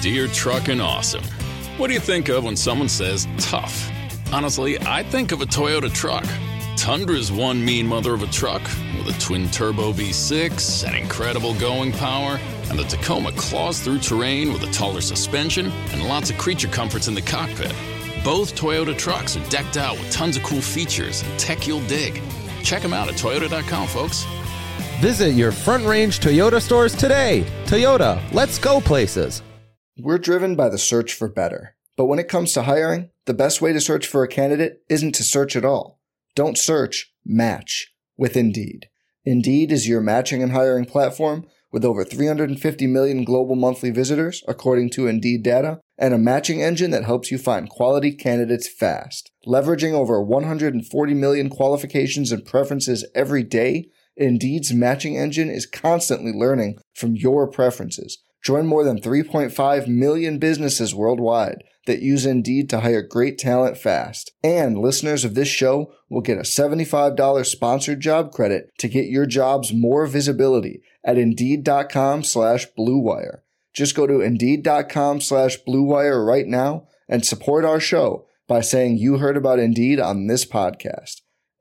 Deere Truckin' Awesome. What do you think of when someone says tough? Honestly, I think of a Toyota truck. Tundra's one mean mother of a truck with a twin-turbo V6 and incredible going power, and the Tacoma claws through terrain with a taller suspension and lots of creature comforts in the cockpit. Both Toyota trucks are decked out with tons of cool features and tech you'll dig. Check them out at Toyota.com, folks. Visit your Front Range Toyota stores today. Toyota, let's go places. We're driven by the search for better. But when it comes to hiring, the best way to search for a candidate isn't to search at all. Don't search, match with Indeed. Indeed is your matching and hiring platform with over 350 million global monthly visitors, according to Indeed data, and a matching engine that helps you find quality candidates fast. Leveraging over 140 million qualifications and preferences every day, Indeed's matching engine is constantly learning from your preferences. Join more than 3.5 million businesses worldwide that use Indeed to hire great talent fast. And listeners of this show will get a $75 sponsored job credit to get your jobs more visibility at Indeed.com/Blue Wire. Just go to Indeed.com/Blue Wire right now and support our show by saying you heard about Indeed on this podcast.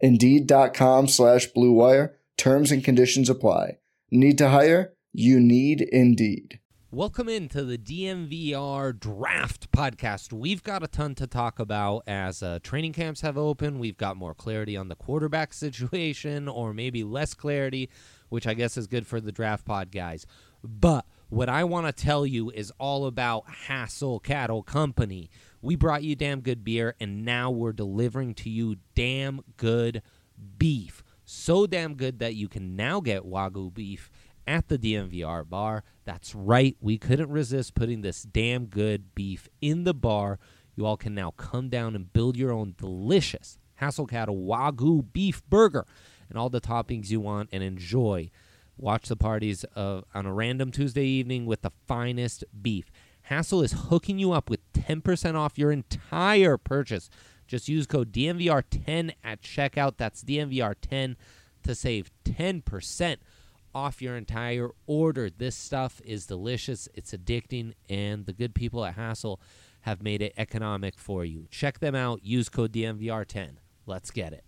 Indeed.com/Blue Wire. Terms and conditions apply. Need to hire? You need Indeed. Welcome into the DNVR Draft Podcast. We've got a ton to talk about as training camps have opened. We've got more clarity on the quarterback situation, or maybe less clarity, which I guess is good for the Draft Pod guys. But what I want to tell you is all about Hassel Cattle Company. We brought you damn good beer, and now we're delivering to you damn good beef. So damn good that you can now get Wagyu beef at the DNVR bar. That's right. We couldn't resist putting this damn good beef in the bar. You all can now come down and build your own delicious Hassel Cattle Wagyu beef burger and all the toppings you want and enjoy. Watch the parties on a random Tuesday evening with the finest beef. Hassel is hooking you up with 10% off your entire purchase. Just use code DNVR10 at checkout. That's DNVR10 to save 10% off your entire order. This stuff is delicious. It's addicting, and the good people at Hassel have made it economic for you. Check them out. Use code DNVR10. Let's get it.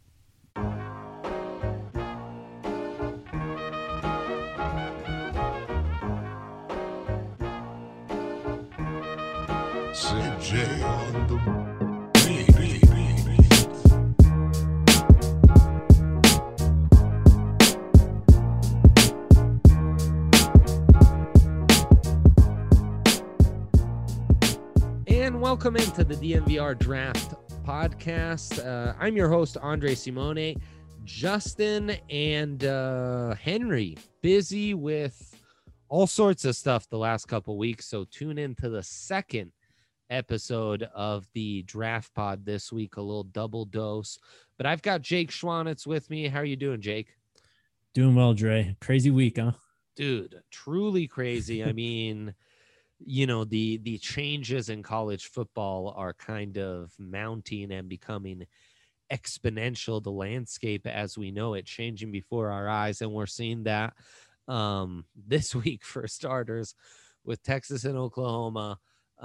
CJ on the And welcome into the DNVR Draft Podcast. I'm your host, Andre Simone. Justin and Henry busy with all sorts of stuff the last couple weeks, so tune into the second episode of the Draft Pod this week, a little double dose. But I've got Jake Schwanitz with me. How are you doing, Jake? Doing well, Dre. Crazy week, huh? Dude, truly crazy. I mean, you know, the changes in college football are kind of mounting and becoming exponential. The landscape as we know it changing before our eyes, and we're seeing that this week for starters with Texas and Oklahoma.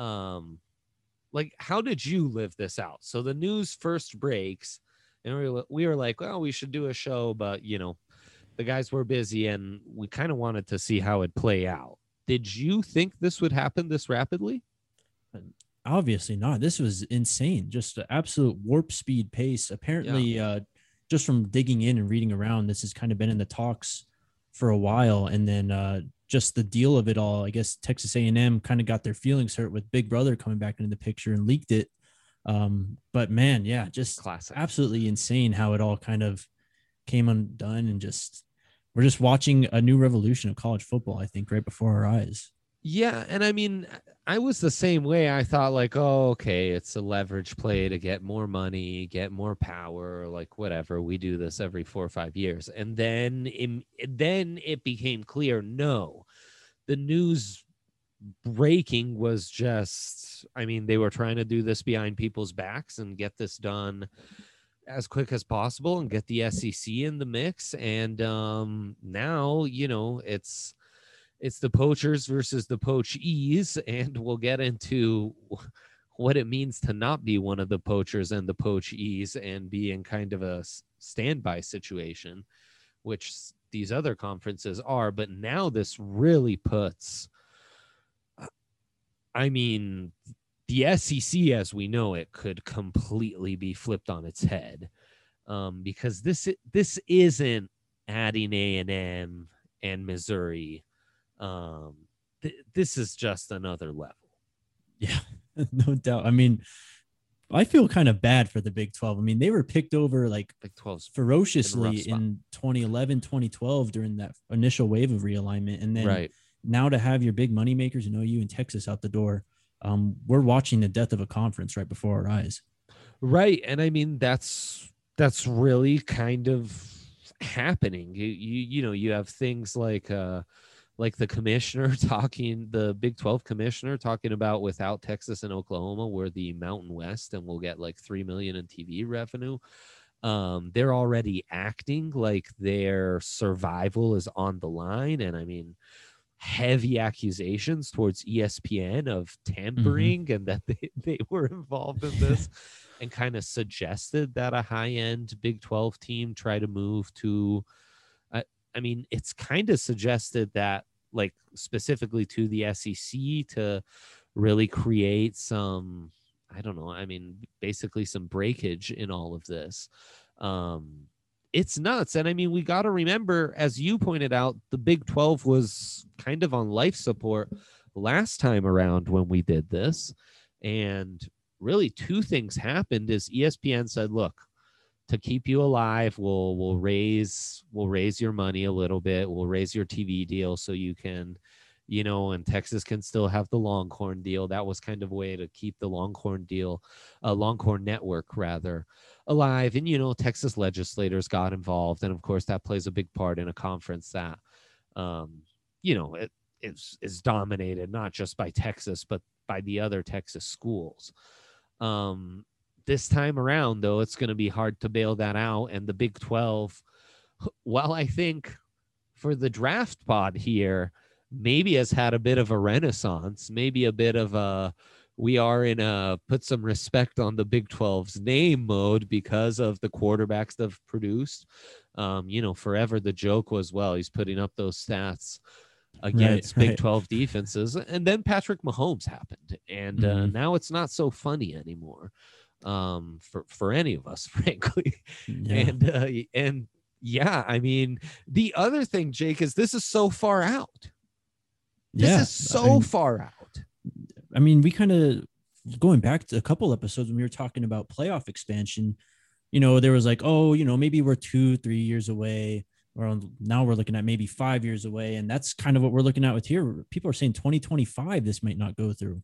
Like, how did you live this out? So the news first breaks, and we were like, well, we should do a show, but you know, the guys were busy, and we kind of wanted to see how it'd play out. Did you think this would happen this rapidly? Obviously not. This was insane. Just an absolute warp speed pace. Apparently, just from digging in and reading around, this has kind of been in the talks for a while. And then just the deal of it all, I guess Texas A&M kind of got their feelings hurt with Big Brother coming back into the picture and leaked it. But man, yeah, just Classic. Absolutely insane how it all kind of came undone, and just we're just watching a new revolution of college football, I think, right before our eyes. Yeah, and I mean, I was the same way. I thought like, oh, okay, it's a leverage play to get more money, get more power, like whatever. We do this every 4 or 5 years. And then it became clear, no, the news breaking was just, I mean, they were trying to do this behind people's backs and get this done as quick as possible and get the SEC in the mix. And now, you know, it's It's the poachers versus the poachees, and we'll get into what it means to not be one of the poachers and the poachees and be in kind of a standby situation, which these other conferences are. But now this really puts, I mean, the SEC as we know it could completely be flipped on its head, because this isn't adding A&M and Missouri. This is just another level. Yeah, no doubt. I mean, I feel kind of bad for the Big 12. I mean, they were picked over like Big 12's ferociously in 2011, 2012 during that initial wave of realignment. And then now to have your big money makers, OU and Texas out the door, we're watching the death of a conference right before our eyes. Right. And I mean, that's really kind of happening. You have things like the commissioner talking, the Big 12 commissioner talking about without Texas and Oklahoma, we're the Mountain West and we'll get like $3 million in TV revenue. They're already acting like their survival is on the line. And I mean, heavy accusations towards ESPN of tampering and that they were involved in this and kind of suggested that a high-end Big 12 team try to move to, I mean, it's kind of suggested that, like, specifically to the SEC to really create some, I don't know, I mean, basically some breakage in all of this. It's nuts. And I mean, we got to remember, as you pointed out, the Big 12 was kind of on life support last time around when we did this. And really two things happened is ESPN said, look, to keep you alive, we'll raise your money a little bit. We'll raise your TV deal so you can, and Texas can still have the Longhorn deal. That was kind of a way to keep the Longhorn deal, Longhorn network rather, alive. And, Texas legislators got involved. And of course that plays a big part in a conference that, it is dominated not just by Texas, but by the other Texas schools. This time around, though, it's going to be hard to bail that out. And the Big 12, while I think for the draft pod here, maybe has had a bit of a renaissance, maybe a bit of a, we are in a put some respect on the Big 12's name mode because of the quarterbacks that have produced. Forever the joke was, well, he's putting up those stats against Big 12 defenses. And then Patrick Mahomes happened. And now it's not so funny anymore. For any of us, frankly. And yeah, I mean, the other thing, Jake, is this is so far out. This is so far out. I mean, we kind of going back to a couple episodes when we were talking about playoff expansion, there was like, maybe we're 2-3 years away, or now we're looking at maybe 5 years away. And that's kind of what we're looking at with here. People are saying 2025, this might not go through.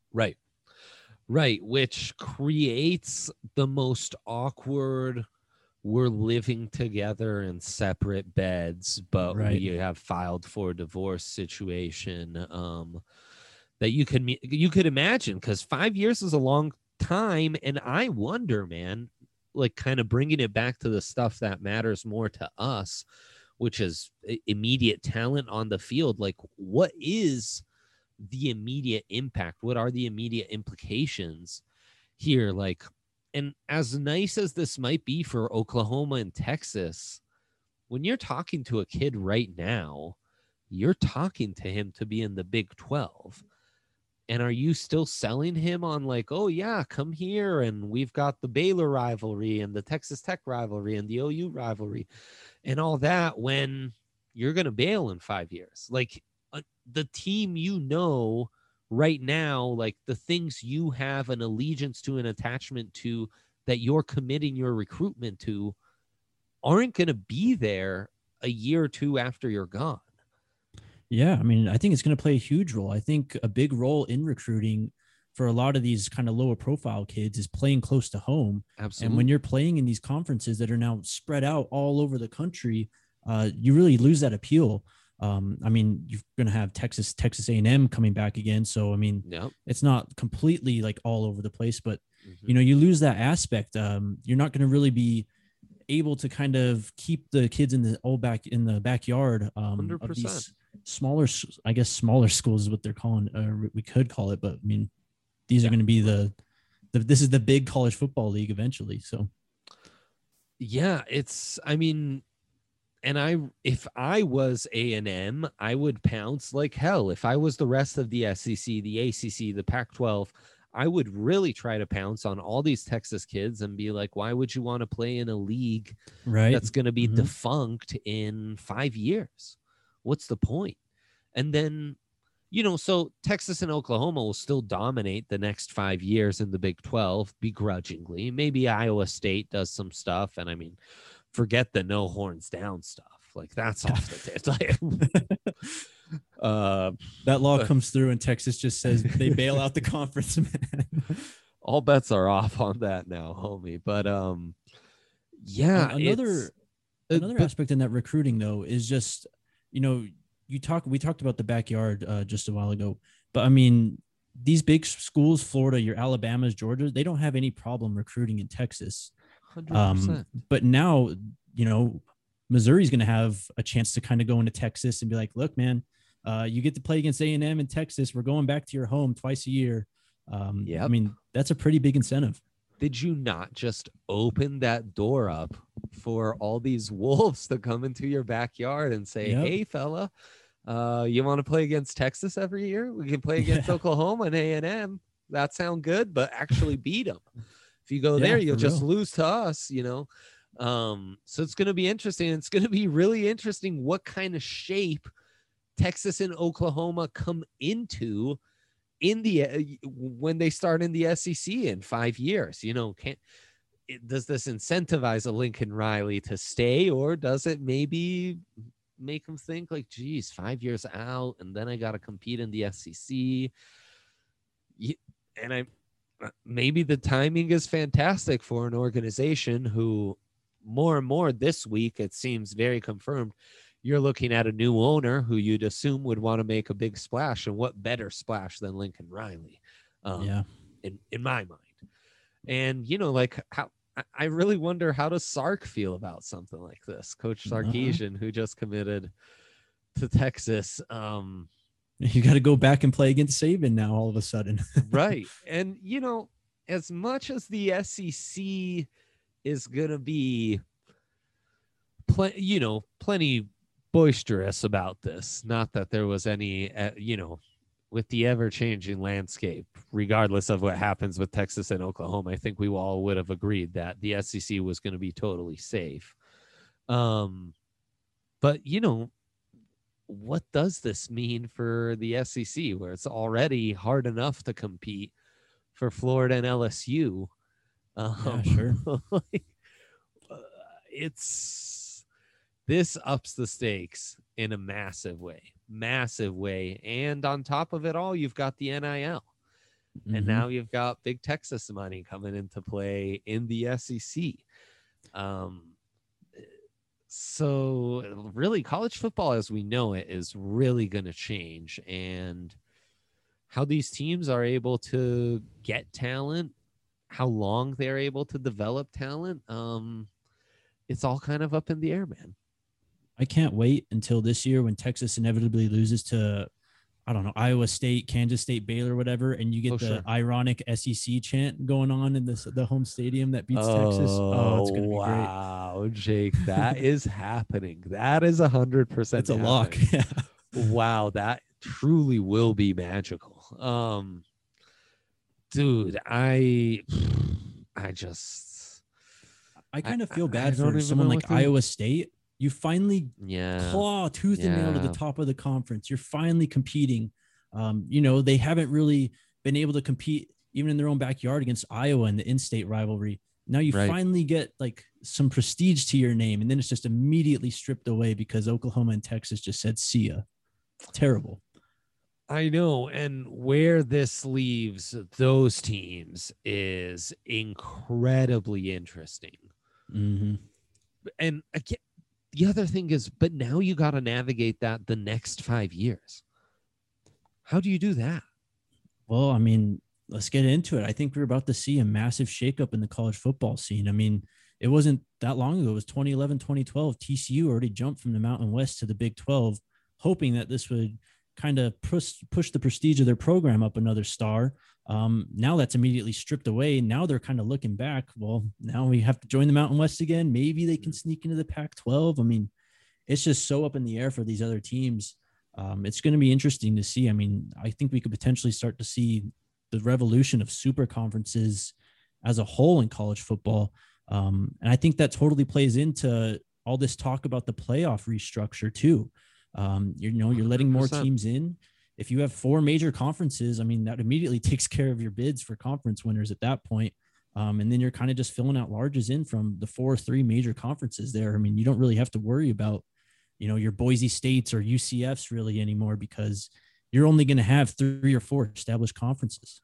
Right, which creates the most awkward, we're living together in separate beds, but we have filed for divorce situation that you could imagine, because 5 years is a long time. And I wonder, man, like kind of bringing it back to the stuff that matters more to us, which is immediate talent on the field. Like, what is the immediate impact? What are the immediate implications here? Like, and as nice as this might be for Oklahoma and Texas, when you're talking to a kid right now, you're talking to him to be in the Big 12. And are you still selling him on like, oh yeah, come here, and we've got the Baylor rivalry and the Texas Tech rivalry and the OU rivalry and all that, when you're going to bail in 5 years? Like, the team right now, like the things you have an allegiance to, an attachment to, that you're committing your recruitment to, aren't going to be there a year or two after you're gone. Yeah, I mean, I think it's going to play a huge role. I think a big role in recruiting for a lot of these kind of lower profile kids is playing close to home. Absolutely. And when you're playing in these conferences that are now spread out all over the country, you really lose that appeal. I mean, you're going to have Texas A&M coming back again. So, I mean, It's not completely like all over the place, but, you lose that aspect. You're not going to really be able to kind of keep the kids in the backyard of smaller, I guess smaller schools is what they're calling, we could call it, but I mean, these are going to be this is the big college football league eventually. So yeah, I mean, and if I was A&M, I would pounce like hell. If I was the rest of the SEC, the ACC, the Pac-12, I would really try to pounce on all these Texas kids and be like, why would you want to play in a league that's going to be defunct in 5 years? What's the point? And then, so Texas and Oklahoma will still dominate the next 5 years in the Big 12 begrudgingly. Maybe Iowa State does some stuff. And I mean, forget the no horns down stuff. Like that's off the that law comes through and Texas just says they bail out the conference, man. All bets are off on that now, homie. But another aspect in that recruiting though is just, we talked about the backyard just a while ago, but I mean, these big schools, Florida, your Alabamas, Georgia, they don't have any problem recruiting in Texas. 100%. But now, Missouri's going to have a chance to kind of go into Texas and be like, look, man, you get to play against A&M in Texas. We're going back to your home twice a year. I mean, that's a pretty big incentive. Did you not just open that door up for all these wolves to come into your backyard and say, hey, fella, you want to play against Texas every year? We can play against Oklahoma and A&M. That sound good, but actually beat them. If you go there, you'll just lose to us, So it's going to be interesting. It's going to be really interesting what kind of shape Texas and Oklahoma come into when they start in the SEC in 5 years. Does this incentivize a Lincoln Riley to stay, or does it maybe make him think like, geez, 5 years out and then I got to compete in the SEC? Maybe the timing is fantastic for an organization who more and more this week, it seems very confirmed, you're looking at a new owner who you'd assume would want to make a big splash. And what better splash than Lincoln Riley? In my mind. And, how I really wonder, how does Sark feel about something like this? Coach Sarkisian, who just committed to Texas. You got to go back and play against Saban now all of a sudden. Right. And, as much as the SEC is going to be, plenty boisterous about this, not that there was any, with the ever-changing landscape, regardless of what happens with Texas and Oklahoma, I think we all would have agreed that the SEC was going to be totally safe. But, what does this mean for the SEC, where it's already hard enough to compete for Florida and LSU? Sure. This ups the stakes in a massive way. And on top of it all, you've got the NIL. And now you've got big Texas money coming into play in the SEC. So really, college football as we know it is really going to change. And how these teams are able to get talent, how long they're able to develop talent, it's all kind of up in the air, man. I can't wait until this year when Texas inevitably loses to, I don't know, Iowa State, Kansas State, Baylor, whatever, and you get ironic SEC chant going on in the home stadium that beats Texas. Oh, it's going to be great. Wow, Jake, that is happening. That is 100%. It's a lock. Yeah. Wow, that truly will be magical. Dude, I kind of feel bad for someone like Iowa State. You finally claw tooth and nail to the top of the conference. You're finally competing. They haven't really been able to compete even in their own backyard against Iowa in the in-state rivalry. Now you finally get like some prestige to your name, and then it's just immediately stripped away because Oklahoma and Texas just said, see ya. Terrible. I know. And where this leaves those teams is incredibly interesting. Mm-hmm. And again, the other thing is, but now you got to navigate that the next 5 years. How do you do that? Well, I mean, let's get into it. I think we're about to see a massive shakeup in the college football scene. I mean, it wasn't that long ago. It was 2011, 2012. TCU already jumped from the Mountain West to the Big 12. hoping that this would kind of push the prestige of their program up another star. Now that's immediately stripped away. Now they're kind of looking back. Well, now we have to join the Mountain West again. Maybe they can sneak into the Pac-12. I mean, it's just so up in the air for these other teams. It's going to be interesting to see. I mean, I think we could potentially start to see the revolution of super conferences as a whole in college football. And I think that totally plays into all this talk about the playoff restructure too. You're letting more 100%. teams in. If you have 4 major conferences, I mean, that immediately takes care of your bids for conference winners at that point. And then you're kind of just filling out larges in from the 4 or 3 major conferences there. I mean, you don't really have to worry about, your Boise States or UCFs really anymore, because you're only going to have 3 or 4 established conferences.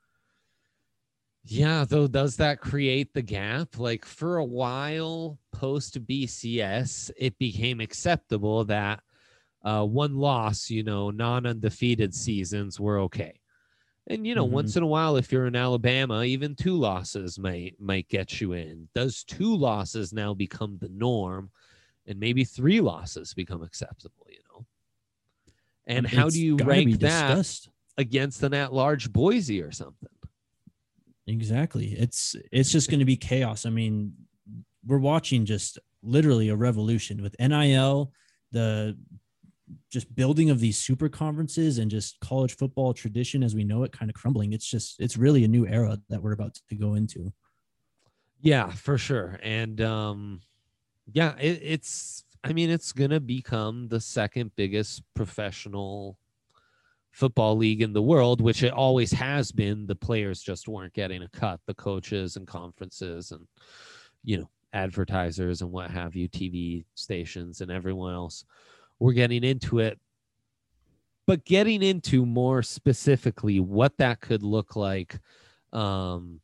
Yeah, though, does that create the gap? Like, for a while post BCS, it became acceptable that one loss, non-undefeated seasons were okay. And, once in a while, if you're in Alabama, even 2 losses might get you in. Does 2 losses now become the norm? And maybe 3 losses become acceptable, And how do you rank that against an at-large Boise or something? Exactly. It's just going to be chaos. I mean, we're watching just literally a revolution with NIL, the just building of these super conferences, and just college football tradition as we know it kind of crumbling. It's really a new era that we're about to go into. Yeah, for sure. And it's going to become the second biggest professional football league in the world, which it always has been. The players just weren't getting a cut. The coaches and conferences and, advertisers and what have you, TV stations and everyone else were getting into it. But getting into more specifically what that could look like, and,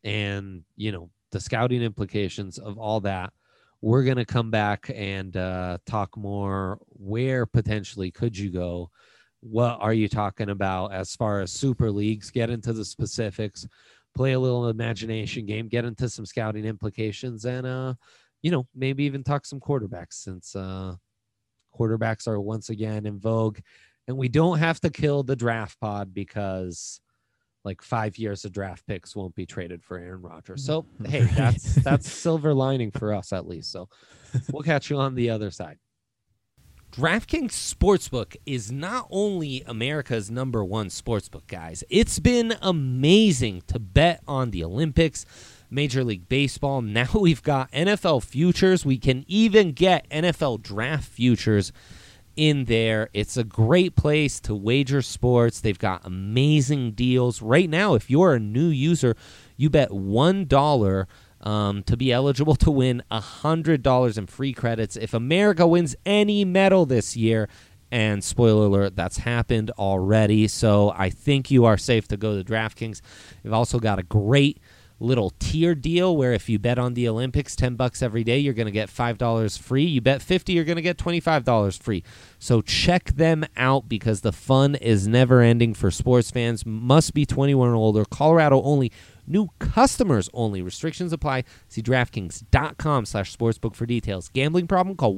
the scouting implications of all that, we're going to come back and talk more. Where potentially could you go? What are you talking about as far as super leagues? Get into the specifics, play a little imagination game, get into some scouting implications, and, maybe even talk some quarterbacks, since quarterbacks are once again in vogue. And we don't have to kill the draft pod because 5 years of draft picks won't be traded for Aaron Rodgers. So, hey, that's silver lining for us at least. So we'll catch you on the other side. DraftKings Sportsbook is not only America's #1 sportsbook, guys. It's been amazing to bet on the Olympics, Major League Baseball. Now we've got NFL futures. We can even get NFL draft futures in there. It's a great place to wager sports. They've got amazing deals. Right now, if you're a new user, you bet $1 to be eligible to win $100 in free credits if America wins any medal this year. And spoiler alert, that's happened already. So I think you are safe to go to DraftKings. They've also got a great little tier deal where if you bet on the Olympics $10 every day, you're going to get $5 free. You bet $50, you're going to get $25 free. So check them out because the fun is never ending for sports fans. Must be 21 or older. Colorado only. New customers only. Restrictions apply. See DraftKings.com/sportsbook for details. Gambling problem? Call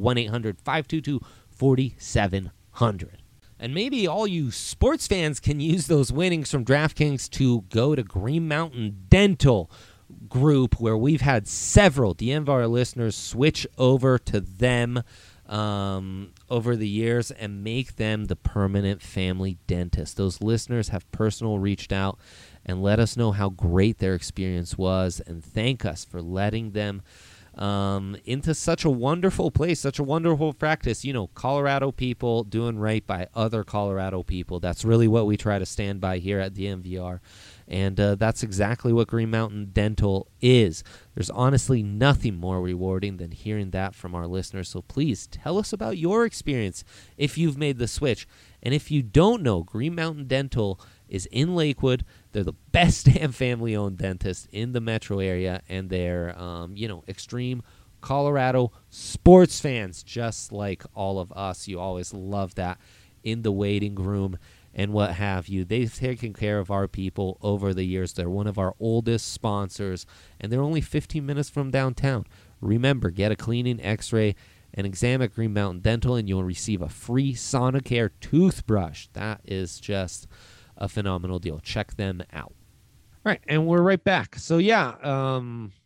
1-800-522-4700. And maybe all you sports fans can use those winnings from DraftKings to go to Green Mountain Dental Group, where we've had several DNVR listeners switch over to them over the years and make them the permanent family dentist. Those listeners have personally reached out and let us know how great their experience was and thank us for letting them into such a wonderful place, such a wonderful practice. Colorado people doing right by other Colorado people. That's really what we try to stand by here at DNVR. And that's exactly what Green Mountain Dental is. There's honestly nothing more rewarding than hearing that from our listeners. So please tell us about your experience if you've made the switch. And if you don't know, Green Mountain Dental is in Lakewood. They're the best damn family-owned dentist in the metro area, and they're, extreme Colorado sports fans, just like all of us. You always love that in the waiting room and what have you. They've taken care of our people over the years. They're one of our oldest sponsors, and they're only 15 minutes from downtown. Remember, get a cleaning, x-ray, an exam at Green Mountain Dental, and you'll receive a free Sonicare toothbrush. That is just a phenomenal deal. Check them out. All right, and we're right back. So, yeah,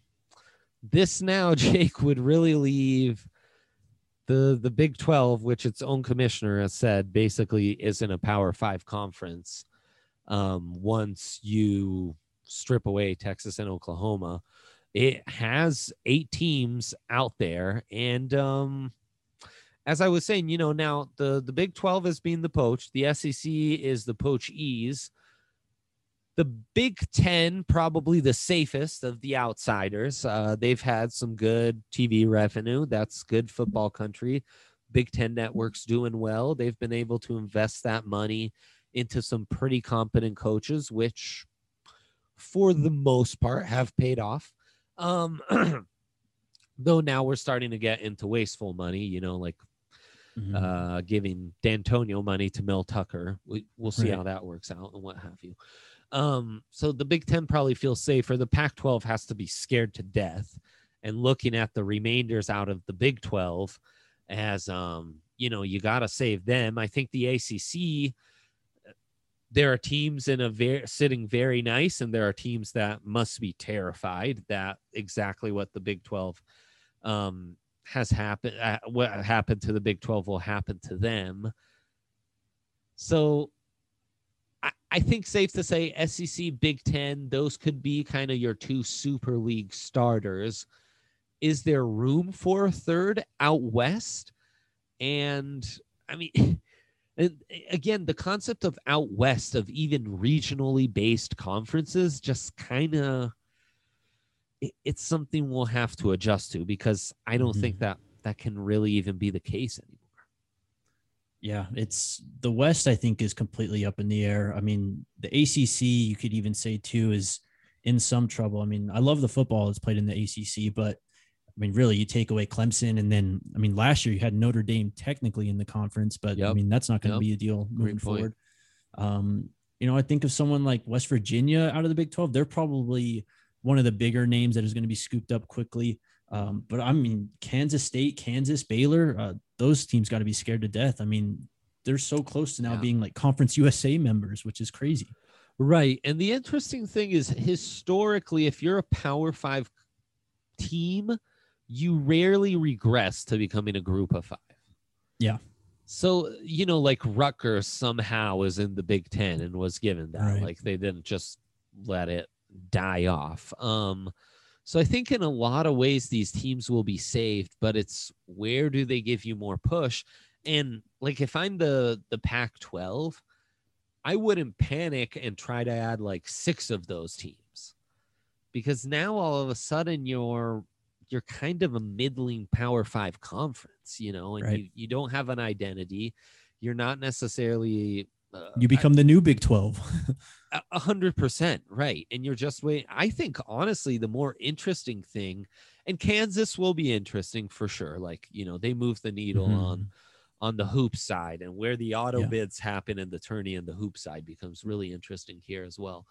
this now, Jake, would really leave the Big 12, which its own commissioner has said basically isn't a Power 5 conference once you strip away Texas and Oklahoma. It has 8 teams out there. And as I was saying, now the Big 12 is being the poach. The SEC is the poachees. The Big 10, probably the safest of the outsiders. They've had some good TV revenue. That's good football country. Big 10 network's doing well. They've been able to invest that money into some pretty competent coaches, which for the most part have paid off. Though now we're starting to get into wasteful money, like giving D'Antonio money to Mel Tucker. We'll see how that works out and what have you. So the Big 10 probably feels safer. The Pac-12 has to be scared to death, and looking at the remainders out of the Big 12 as, you got to save them. I think the ACC, there are teams sitting very nice, and there are teams that must be terrified that exactly what the Big 12 has happened. What happened to the Big 12 will happen to them. So I think safe to say SEC, Big 10, those could be kind of your 2 Super League starters. Is there room for a third out west? And I mean, again, the concept of out west, of even regionally based conferences, just kind of, it's something we'll have to adjust to, because I don't think that can really even be the case anymore. Yeah, it's the West, I think, is completely up in the air. I mean, the ACC, you could even say, too, is in some trouble. I mean, I love the football that's played in the ACC, but I mean, really, you take away Clemson, and then, I mean, last year you had Notre Dame technically in the conference, but I mean, that's not going to be a deal moving forward. I think of someone like West Virginia out of the Big 12, they're probably one of the bigger names that is going to be scooped up quickly. But I mean, Kansas State, Kansas, Baylor, those teams got to be scared to death. I mean, they're so close to now being like Conference USA members, which is crazy. Right. And the interesting thing is, historically, if you're a Power 5 team, you rarely regress to becoming a Group of 5. Yeah. So, like Rutgers somehow is in the Big 10 and was given that. Right. Like, they didn't just let it die off. So I think in a lot of ways these teams will be saved, but it's where do they give you more push? And like, if I'm the Pac-12, I wouldn't panic and try to add like 6 of those teams, because now all of a sudden you're kind of a middling Power 5 conference, and you don't have an identity. You're not necessarily you become the new Big 12. 100%, right. And you're just waiting. I think, honestly, the more interesting thing, and Kansas will be interesting for sure. Like, they move the needle on the hoop side, and where the auto bids happen in the tourney and the hoop side becomes really interesting here as well.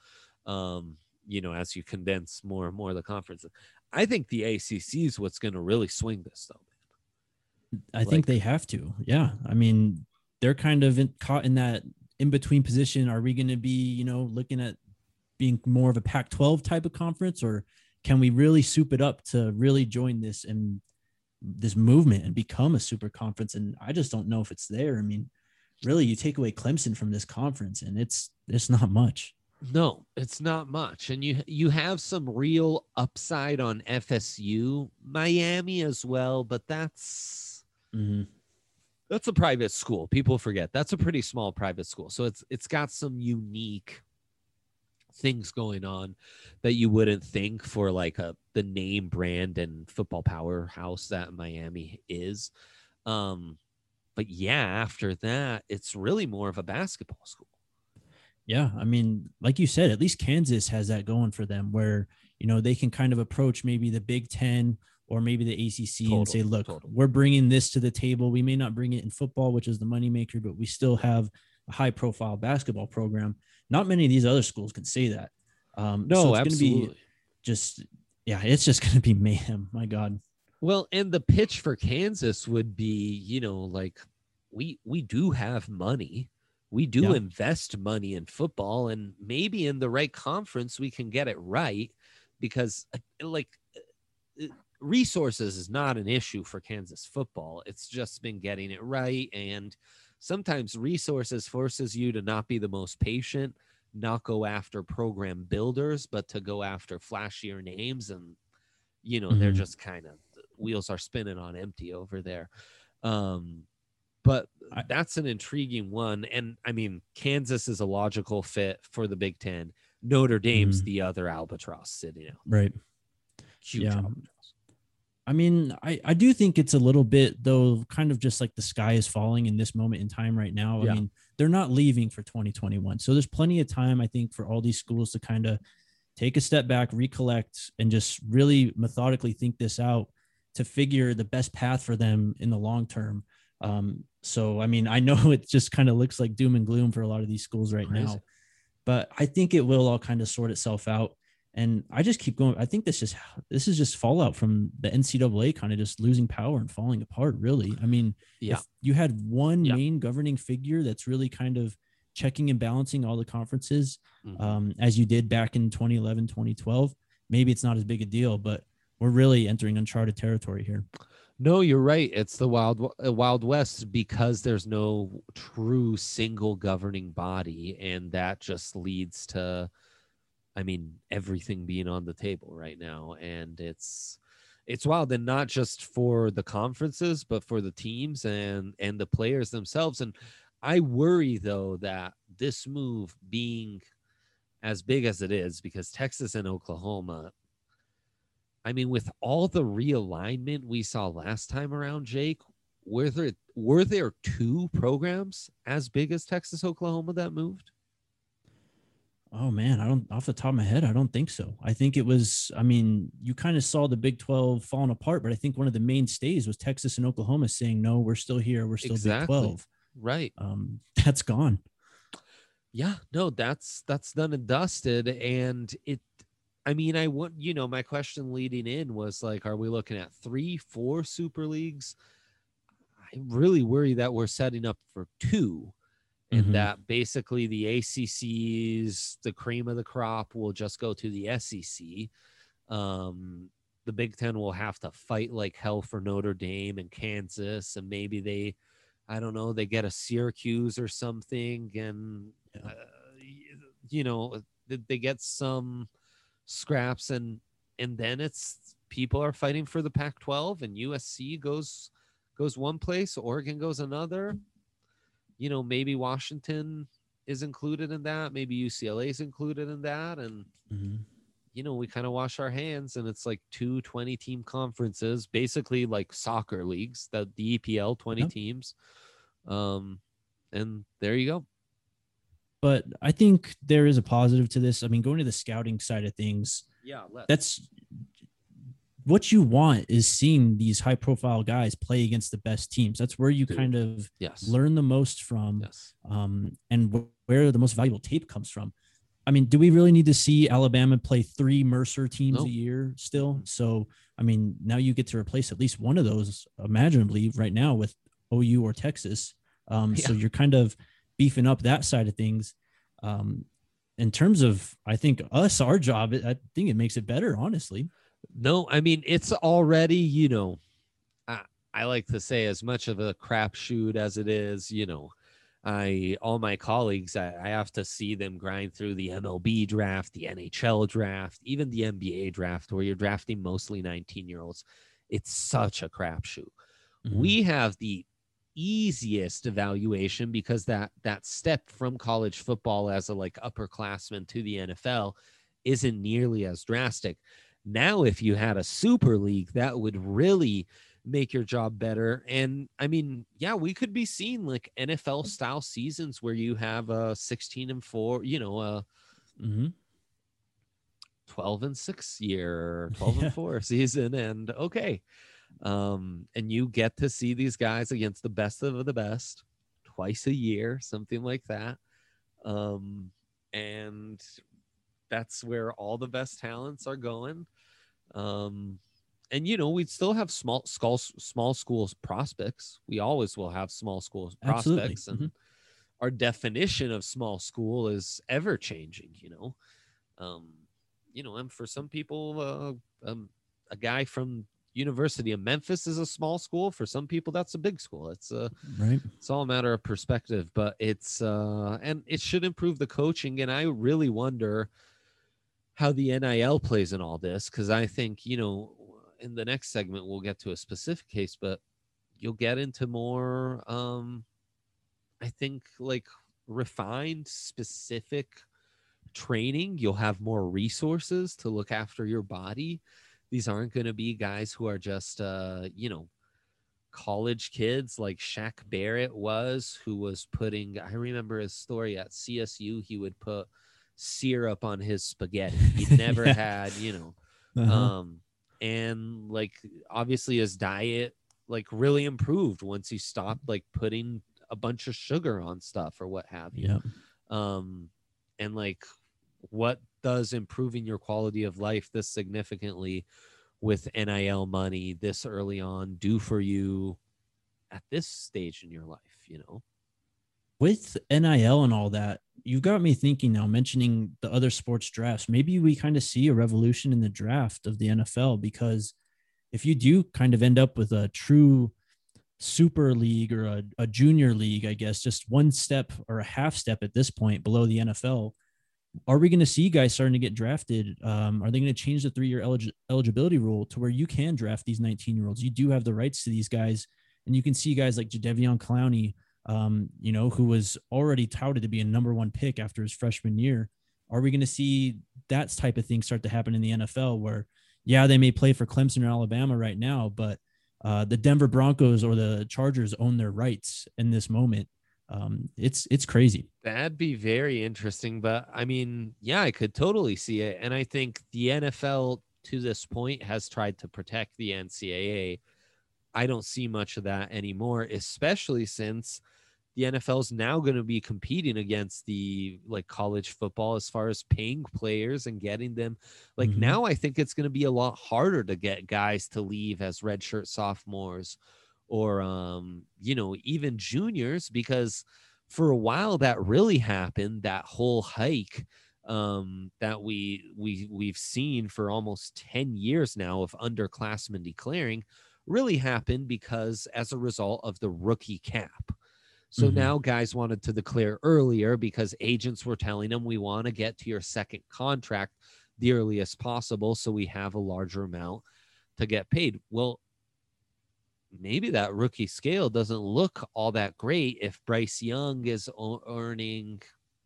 As you condense more and more of the conference. I think the ACC is what's going to really swing this, though, man. I think they have to. Yeah. I mean, they're kind of caught in that in-between position. Are we going to be, looking at being more of a Pac-12 type of conference, or can we really soup it up to really join this movement and become a super conference? And I just don't know if it's there. I mean, really, you take away Clemson from this conference and it's not much. No, it's not much. And you have some real upside on FSU, Miami as well, but that's a private school. People forget that's a pretty small private school. So it's got some unique things going on that you wouldn't think for like the name brand and football powerhouse that Miami is. But yeah, after that, it's really more of a basketball school. Yeah. I mean, like you said, at least Kansas has that going for them where, they can kind of approach maybe the Big 10 or maybe the ACC and say, look, we're bringing this to the table. We may not bring it in football, which is the moneymaker, but we still have a high profile basketball program. Not many of these other schools can say that. No, so it's absolutely. Going to be it's just going to be mayhem. My God. Well, and the pitch for Kansas would be, like we do have money. We do Yeah. invest money in football, and maybe in the right conference we can get it right, because resources is not an issue for Kansas football. It's just been getting it right, and sometimes resources forces you to not be the most patient, not go after program builders, but to go after flashier names, and they're just kind of, wheels are spinning on empty over there. But that's an intriguing one. And I mean, Kansas is a logical fit for the Big Ten. Notre Dame's the other albatross sitting out. Right. Huge albatross. I mean, I do think it's a little bit, though, kind of just like the sky is falling in this moment in time right now. Yeah. I mean, they're not leaving for 2021. So there's plenty of time, I think, for all these schools to kind of take a step back, recollect, and just really methodically think this out to figure the best path for them in the long term. So, I mean, I know it just kind of looks like doom and gloom for a lot of these schools right now, but I think it will all kind of sort itself out. And I just keep going. I think this is just fallout from the NCAA kind of just losing power and falling apart, really. I mean, if you had one main governing figure that's really kind of checking and balancing all the conferences, as you did back in 2011, 2012, maybe it's not as big a deal, but we're really entering uncharted territory here. No, you're right. It's the Wild West, because there's no true single governing body, and that just leads to, I mean, everything being on the table right now. And it's wild, and not just for the conferences, but for the teams and the players themselves. And I worry, though, that this move being as big as it is, because Texas and Oklahoma, I mean, with all the realignment we saw last time around, Jake, were there two programs as big as Texas, Oklahoma that moved? Oh man, I don't, off the top of my head, I don't think so. I think it was, I mean, you kind of saw the Big 12 falling apart, but I think one of the mainstays was Texas and Oklahoma saying, no, we're still here. We're still Big 12. Right. That's gone. Yeah, no, that's done and dusted. And I mean, my question leading in was like, are we looking at 3-4 super leagues? I really worry that we're setting up for two, and that basically the ACC's, the cream of the crop, will just go to the SEC. The Big Ten will have to fight like hell for Notre Dame and Kansas, and maybe they get a Syracuse or something, and they get some scraps, and then it's people are fighting for the Pac-12, and USC goes one place, Oregon goes another. Maybe Washington is included in that, maybe UCLA is included in that, and we kind of wash our hands, and it's like 2 20-team conferences, basically like soccer leagues, the EPL, 20 teams, and there you go. But I think there is a positive to this. I mean, going to the scouting side of things, that's what you want, is seeing these high profile guys play against the best teams. That's where you kind of learn the most from, and where the most valuable tape comes from. I mean, do we really need to see Alabama play 3 Mercer teams a year still? So, I mean, now you get to replace at least one of those, imaginably, right now with OU or Texas. So you're kind of beefing up that side of things. In terms of, I think our job, I think it makes it better, honestly. No, I mean, it's already, I like to say, as much of a crapshoot as it is, all my colleagues, I have to see them grind through the MLB draft, the NHL draft, even the NBA draft, where you're drafting mostly 19-year-olds. It's such a crapshoot. We have the easiest evaluation, because that step from college football as a upperclassman to the NFL isn't nearly as drastic. Now, if you had a super league, that would really make your job better. And I mean, we could be seeing like NFL style seasons where you have a 16-4, 12-6 year, 12-4 season. And and you get to see these guys against the best of the best twice a year, something like that. And that's where all the best talents are going. And we'd still have small schools prospects. We always will have small schools Absolutely. prospects, and our definition of small school is ever changing. And for some people, a guy from University of Memphis is a small school. For some people, that's a big school. It's right. It's all a matter of perspective, but it's and it should improve the coaching. And I really wonder how the NIL plays in all this, because I think, in the next segment we'll get to a specific case, but you'll get into more I think like refined specific training. You'll have more resources to look after your body. These aren't going to be guys who are just college kids like Shaq Barrett was, who was putting, I remember his story at CSU, he would put syrup on his spaghetti. He never had, and like obviously his diet like really improved once he stopped like putting a bunch of sugar on stuff or what have you. And like, what does improving your quality of life this significantly with NIL money this early on do for you at this stage in your life? With NIL and all that, you've got me thinking now, mentioning the other sports drafts. Maybe we kind of see a revolution in the draft of the NFL, because if you do kind of end up with a true super league or a junior league, I guess, just one step or a half step at this point below the NFL, are we going to see guys starting to get drafted? Are they going to change the 3-year eligibility rule to where you can draft these 19-year-olds? You do have the rights to these guys, and you can see guys like Jadeveon Clowney, who was already touted to be a number 1 pick after his freshman year. Are we going to see that type of thing start to happen in the NFL where, yeah, they may play for Clemson or Alabama right now, but the Denver Broncos or the Chargers own their rights in this moment? It's crazy. That'd be very interesting, but I mean, yeah, I could totally see it. And I think the NFL to this point has tried to protect the NCAA. I don't see much of that anymore, especially since the NFL is now going to be competing against the like college football as far as paying players and getting them. Like now I think it's going to be a lot harder to get guys to leave as redshirt sophomores or, even juniors, because for a while that really happened. That whole hike that we've seen for almost 10 years now of underclassmen declaring really happened because as a result of the rookie cap. So now guys wanted to declare earlier because agents were telling them, we want to get to your second contract the earliest possible so we have a larger amount to get paid. Well, maybe that rookie scale doesn't look all that great if Bryce Young is earning,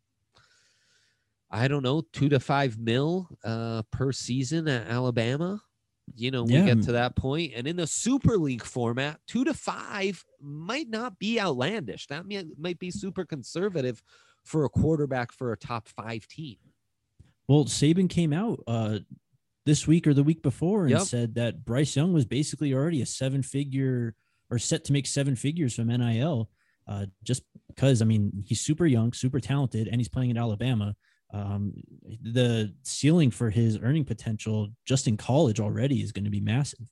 I don't know, $2 to $5 million per season at Alabama. We get to that point, and in the Super League format, 2 to 5 might not be outlandish. That might be super conservative for a quarterback for a top 5 team. Well, Saban came out this week or the week before and said that Bryce Young was basically already a 7-figure or set to make 7 figures from NIL, just because, I mean, he's super young, super talented, and he's playing at Alabama. The ceiling for his earning potential just in college already is going to be massive.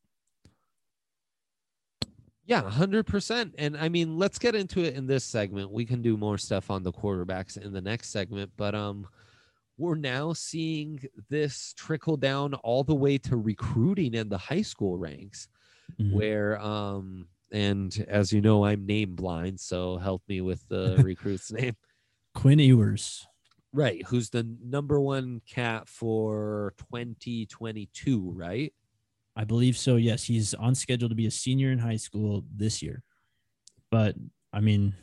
Yeah, 100%. And I mean, let's get into it in this segment. We can do more stuff on the quarterbacks in the next segment, but we're now seeing this trickle down all the way to recruiting in the high school ranks, where and as you know, I'm name blind, so help me with the recruit's name. Quinn Ewers. Right, who's the number 1 cat for 2022, right? I believe so, yes. He's on schedule to be a senior in high school this year. But I mean,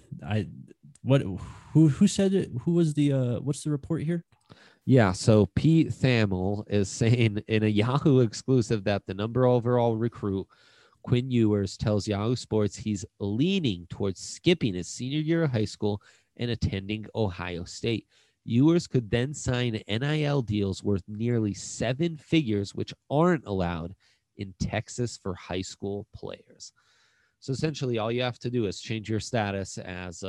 who said it? Who was the what's the report here? Yeah, so Pete Thamel is saying in a Yahoo exclusive that the number overall recruit, Quinn Ewers, tells Yahoo Sports he's leaning towards skipping his senior year of high school and attending Ohio State. Ewers could then sign NIL deals worth nearly 7 figures, which aren't allowed in Texas for high school players. So essentially, all you have to do is change your status as,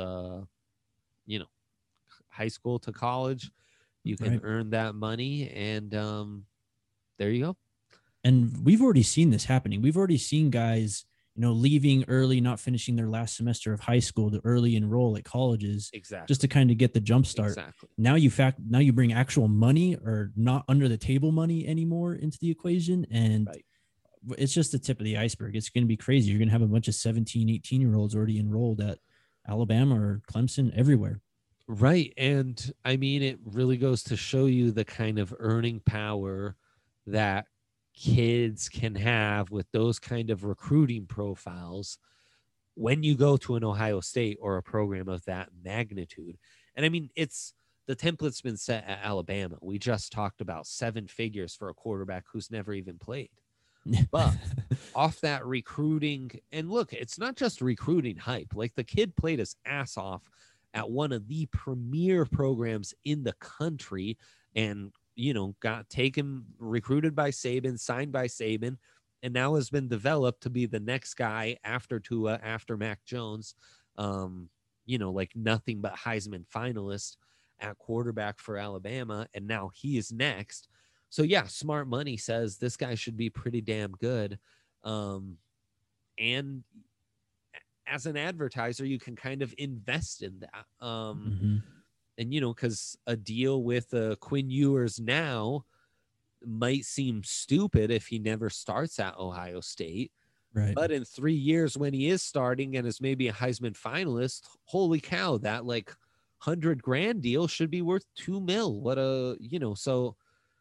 high school to college. You can earn that money, and there you go. And we've already seen this happening. We've already seen guys, leaving early, not finishing their last semester of high school to early enroll at colleges, Exactly. just to kind of get the jump start. Exactly. Now you bring actual money, or not under the table money anymore, into the equation. And Right. it's just the tip of the iceberg. It's going to be crazy. You're going to have a bunch of 17, 18-year-olds already enrolled at Alabama or Clemson, everywhere. Right. And I mean, it really goes to show you the kind of earning power that kids can have with those kind of recruiting profiles when you go to an Ohio State or a program of that magnitude. And I mean, the template's been set at Alabama. We just talked about 7 figures for a quarterback who's never even played. But off that recruiting, and look, it's not just recruiting hype. Like, the kid played his ass off at one of the premier programs in the country, and got recruited by Saban, signed by Saban, and now has been developed to be the next guy after Tua, after Mac Jones. Like nothing but Heisman finalist at quarterback for Alabama, and now he is next. So yeah, smart money says this guy should be pretty damn good. And as an advertiser, you can kind of invest in that. And, because a deal with Quinn Ewers now might seem stupid if he never starts at Ohio State. Right. But in 3 years, when he is starting and is maybe a Heisman finalist, holy cow, that like $100,000 deal should be worth $2 million. So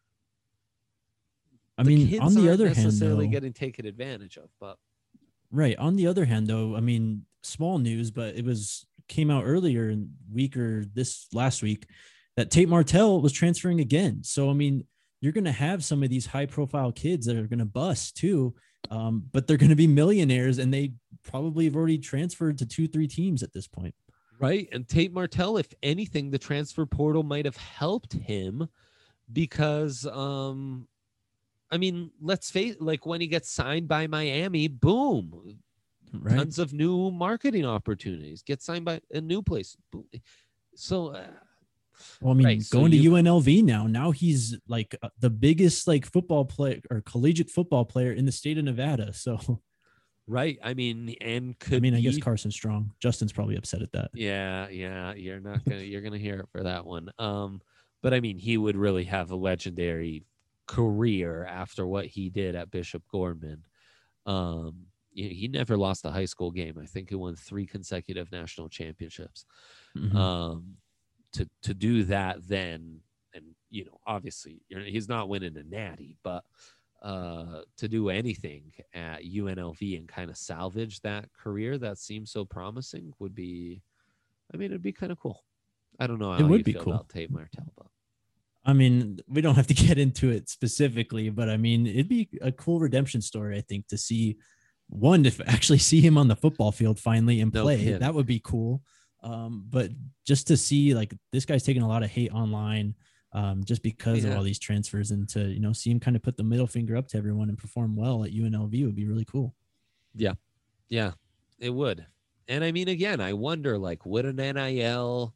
I mean, kids on the aren't other hand, necessarily though, getting taken advantage of, but right. On the other hand, though, I mean, small news, but came out earlier in week or this last week that Tate Martell was transferring again. So, I mean, you're going to have some of these high profile kids that are going to bust too. But they're going to be millionaires, and they probably have already transferred to 2-3 teams at this point. Right. And Tate Martell, if anything, the transfer portal might have helped him because, I mean, let's face it, like when he gets signed by Miami, boom, Right. tons of new marketing opportunities, get signed by a new place. So, Well, I mean, right, so going to UNLV now he's like the biggest like football player or collegiate football player in the state of Nevada. So, right. I mean, and I guess Carson Strong, Justin's probably upset at that. Yeah. You're going to hear it for that one. But I mean, he would really have a legendary career after what he did at Bishop Gorman. He never lost a high school game. I think he won 3 consecutive national championships. Mm-hmm. To do that then, and obviously he's not winning a natty, but to do anything at UNLV and kind of salvage that career that seems so promising would be, I mean, it'd be kind of cool. I don't know how It would you be feel cool about Tate Martell, but I mean, we don't have to get into it specifically, but I mean, it'd be a cool redemption story, I think, to see to actually see him on the football field finally and play. kidding. That would be cool. But just to see, like, this guy's taking a lot of hate online just because of all these transfers, and to, see him kind of put the middle finger up to everyone and perform well at UNLV would be really cool. Yeah, it would. And I mean, again, I wonder, like, would the NIL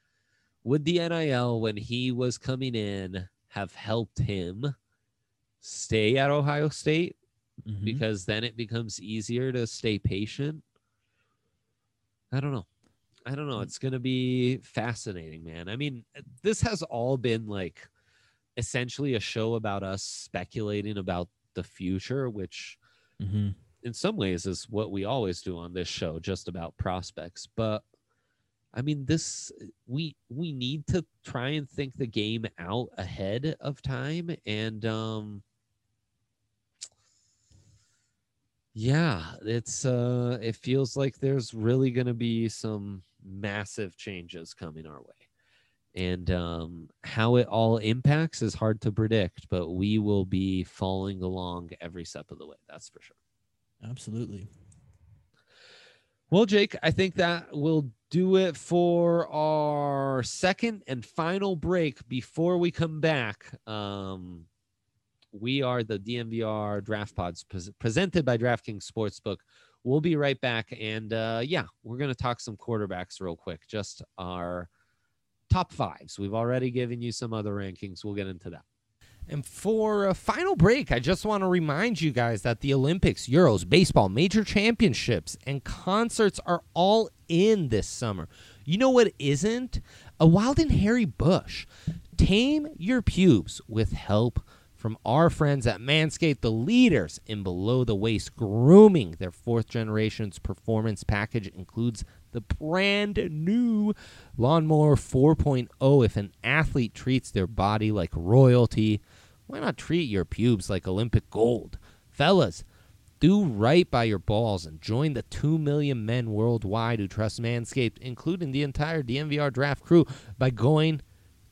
when he was coming in have helped him stay at Ohio State? Mm-hmm. Because then it becomes easier to stay patient. I don't know. It's going to be fascinating, man. I mean, this has all been like essentially a show about us speculating about the future, which Mm-hmm. in some ways is what we always do on this show, just about prospects. But I mean, we need to try and think the game out ahead of time. And, yeah, it feels like there's really going to be some massive changes coming our way. And how it all impacts is hard to predict, but we will be following along every step of the way. That's for sure. Absolutely. Well, Jake, I think that will do it for our second and final break. Before we come back, we are the DNVR Draft Pods presented by DraftKings Sportsbook. We'll be right back. And we're going to talk some quarterbacks real quick, just our top 5s. We've already given you some other rankings. We'll get into that. And for a final break, I just want to remind you guys that the Olympics, Euros, baseball, major championships, and concerts are all in this summer. You know what isn't? A wild and hairy bush. Tame your pubes with help from our friends at Manscaped, the leaders in below-the-waist grooming. Their 4th generation's performance package includes the brand new Lawnmower 4.0. If an athlete treats their body like royalty, why not treat your pubes like Olympic gold? Fellas, do right by your balls and join the 2 million men worldwide who trust Manscaped, including the entire DNVR draft crew, by going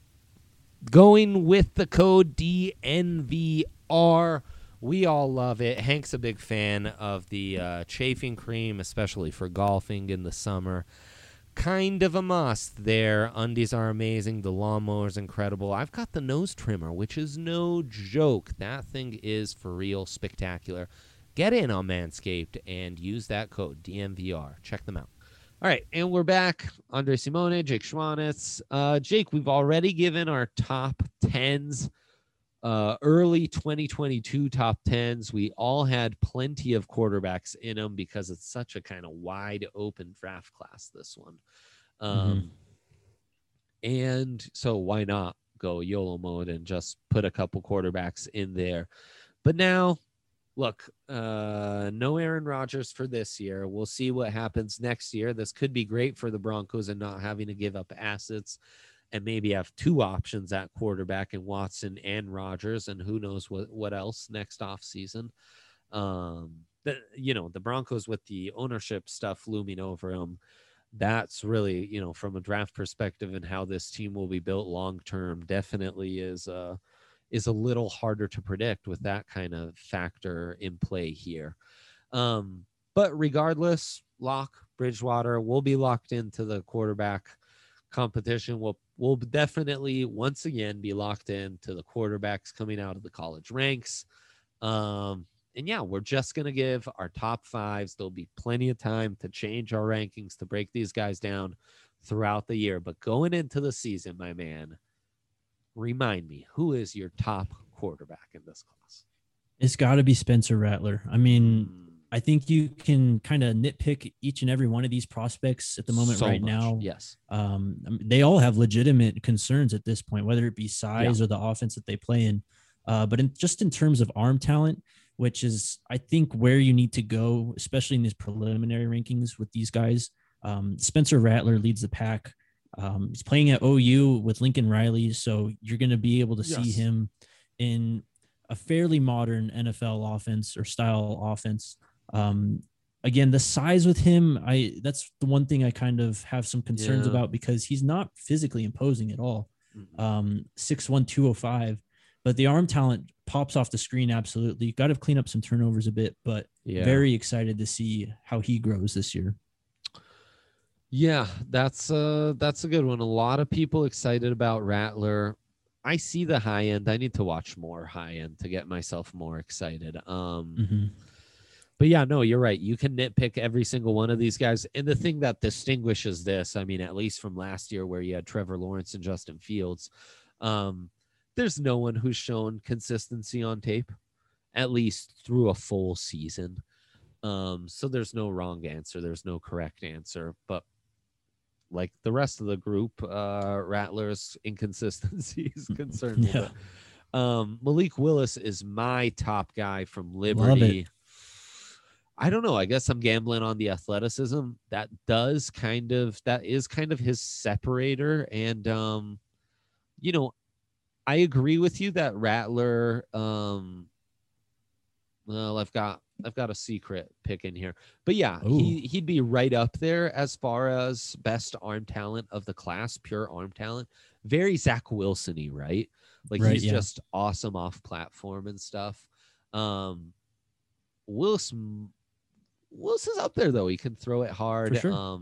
with the code DNVR. We all love it. Hank's a big fan of the chafing cream, especially for golfing in the summer. Kind of a must there. Undies are amazing. The lawnmower's incredible. I've got the nose trimmer, which is no joke. That thing is for real spectacular. Get in on Manscaped and use that code DNVR. Check them out. All right, and we're back. Andre Simone, Jake Schwanitz. Jake, we've already given our top 10s, early 2022 top 10s. We all had plenty of quarterbacks in them because it's such a kind of wide open draft class, this one. And so why not go YOLO mode and just put a couple quarterbacks in there? But now, look, no Aaron Rodgers for this year. We'll see what happens next year. This could be great for the Broncos and not having to give up assets and maybe have 2 options at quarterback in Watson and Rodgers, and who knows what else next offseason. The Broncos with the ownership stuff looming over them, that's really, from a draft perspective and how this team will be built long-term, definitely is a little harder to predict with that kind of factor in play here. But regardless, Bridgewater will be locked into the quarterback competition. We'll definitely once again be locked into the quarterbacks coming out of the college ranks. And yeah, we're just going to give our top 5s. There'll be plenty of time to change our rankings, to break these guys down throughout the year. But going into the season, my man, remind me, who is your top quarterback in this class? It's got to be Spencer Rattler. I mean, I think you can kind of nitpick each and every one of these prospects at the moment now. Yes. They all have legitimate concerns at this point, whether it be size or the offense that they play in. But in terms of arm talent, which is, I think, where you need to go, especially in these preliminary rankings with these guys, Spencer Rattler leads the pack. He's playing at OU with Lincoln Riley, so you're going to be able to see him in a fairly modern NFL offense or style offense. Again, the size with him, that's the one thing I kind of have some concerns about, because he's not physically imposing at all. 6'1", 205, but the arm talent pops off the screen. Absolutely. Got to clean up some turnovers a bit, but very excited to see how he grows this year. Yeah, that's a good one. A lot of people excited about Rattler. I see the high end. I need to watch more high end to get myself more excited. But yeah, no, you're right. You can nitpick every single one of these guys. And the thing that distinguishes this, I mean, at least from last year where you had Trevor Lawrence and Justin Fields, there's no one who's shown consistency on tape, at least through a full season. So there's no wrong answer. There's no correct answer. But like the rest of the group, Rattler's inconsistency is concerned with it. Malik Willis is my top guy from Liberty. I don't know. I guess I'm gambling on the athleticism. That is kind of his separator. And, I agree with you that Rattler, well, I've got a secret pick in here, but yeah, he'd be right up there as far as best arm talent of the class, pure arm talent. Very Zach Wilson-y, right? Like he's just awesome off platform and stuff. Willis is up there though. He can throw it hard. For sure.